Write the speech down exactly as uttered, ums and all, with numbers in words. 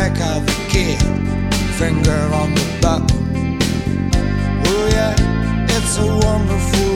take out the key, finger on the button. Oh yeah, it's a wonderful